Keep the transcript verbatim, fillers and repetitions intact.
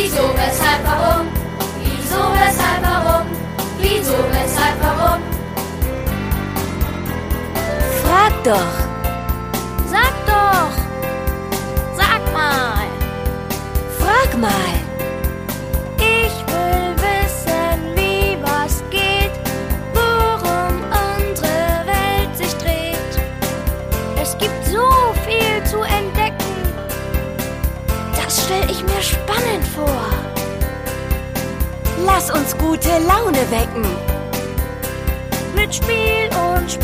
Wieso, weshalb, warum? Wieso, weshalb, warum? Wieso, weshalb, warum? Frag doch! Sag doch! Sag mal! Frag mal! Ich will wissen, wie was geht, worum unsere Welt sich dreht. Es gibt so viel zu entdecken, das stell ich mir spannend vor. Lass uns gute Laune wecken. Mit Spiel und